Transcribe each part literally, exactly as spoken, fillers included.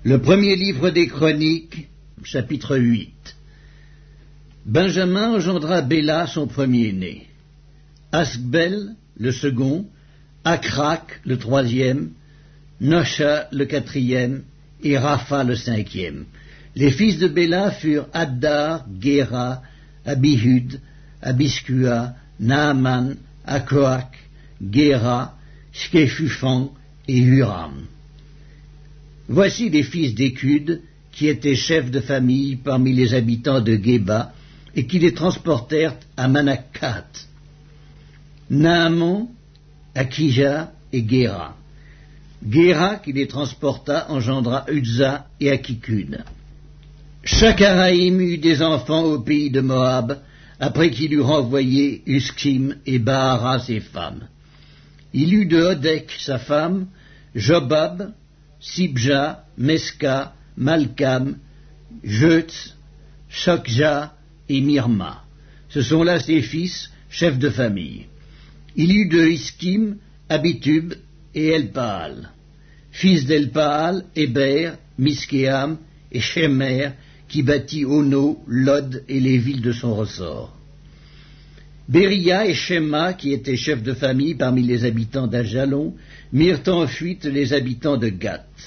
Le premier livre des Chroniques, chapitre huit. Benjamin engendra Béla, son premier-né, Asbel, le second, Akrak, le troisième, Nosha, le quatrième, et Rapha, le cinquième. Les fils de Béla furent Addar, Géra, Abihud, Abiskua, Naaman, Akoak, Géra, Shkefufan et Huram. Voici les fils d'Écud, qui étaient chefs de famille parmi les habitants de Géba, et qui les transportèrent à Manakhat. Naaman, Akija et Géra. Géra, qui les transporta, engendra Uzza et Akikud. Shakaraïm eut des enfants au pays de Moab, après qu'il eut renvoyé Uskim et Bahara ses femmes. Il eut de Odek sa femme, Jobab, Sibja, Meska, Malkam, Jeutz, Shokja et Mirma. Ce sont là ses fils, chefs de famille. Il eut de Iskim, Abitub et Elpaal. Fils d'Elpaal, Héber, Miskéam et Shemer, qui bâtit Ono, Lod et les villes de son ressort. Béria et Shema, qui étaient chefs de famille parmi les habitants d'Ajalon, mirent en fuite les habitants de Gath.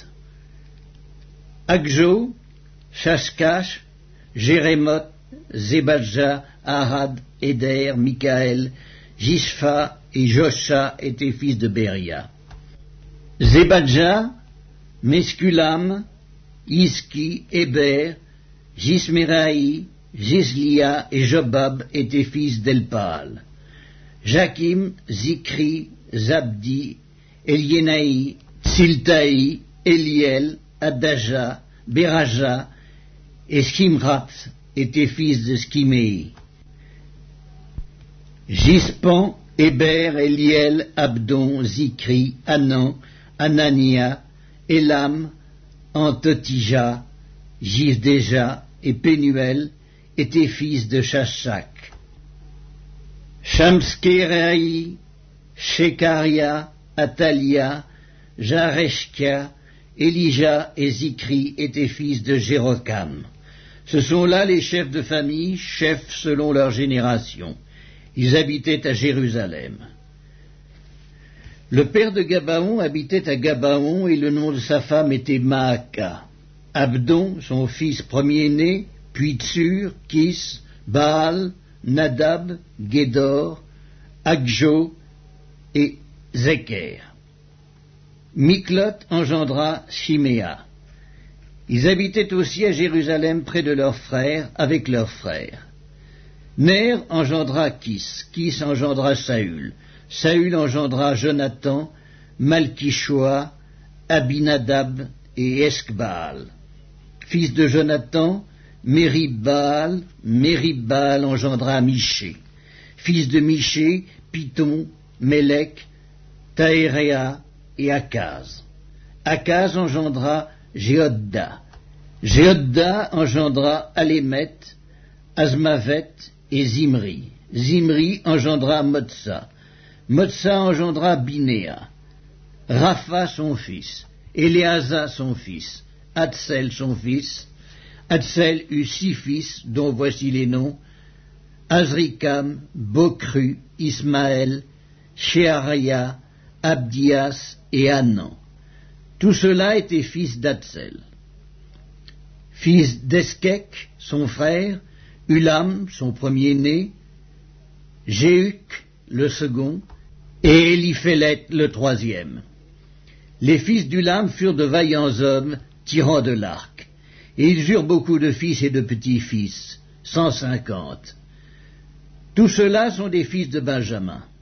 Akjo, Shashkash, Jérémoth, Zébadja, Arad, Éder, Mikaël, Jishpha et Josha étaient fils de Béria. Zébadja, Meskulam, Iski, Héber, Jismeraï, Jislia et Jobab étaient fils d'Elpaal. Jakim, Zikri, Zabdi, Eliénaï, Tsiltaï, Eliel, Adaja, Beraja et Skimrat étaient fils de Skiméi. Gispan, Héber, Eliel, Abdon, Zikri, Anan, Anania, Elam, Antotija, Gisdéja et Pénuel étaient fils de Shashak. Shamskeraï, Shekaria, Atalia, Jareshkia, Elija et Zikri étaient fils de Jérokam. Ce sont là les chefs de famille, chefs selon leur génération. Ils habitaient à Jérusalem. Le père de Gabaon habitait à Gabaon et le nom de sa femme était Maaka. Abdon, son fils premier-né, puis Tsur, Kis, Baal, Nadab, Gédor, Akjo et Zeker. Miklot engendra Shiméa. Ils habitaient aussi à Jérusalem près de leurs frères, avec leurs frères. Ner engendra Kis, Kis engendra Saül, Saül engendra Jonathan, Malkishoa, Abinadab et Eskbaal. Fils de Jonathan, Méribbaal, Méribbaal engendra Miché. Fils de Miché, Piton, Mélec, Taéréa et Akaz. Akaz engendra Jéhodda. Jéhodda engendra Alémet, Azmavet et Zimri. Zimri engendra Motsa. Motsa engendra Binéa. Rapha son fils. Éléasa son fils. Atsel son fils. Atsel eut six fils, dont voici les noms: Azrikam, Bokru, Ismaël, Sheharia, Abdias et Hanan. Tout cela étaient fils d'Atsel. Fils d'Eskek, son frère, Ulam, son premier-né, Jéhuc, le second, et Éliphélet, le troisième. Les fils d'Ulam furent de vaillants hommes, tirant de l'arc, et ils eurent beaucoup de fils et de petits-fils, cent cinquante. Tous ceux-là sont des fils de Benjamin.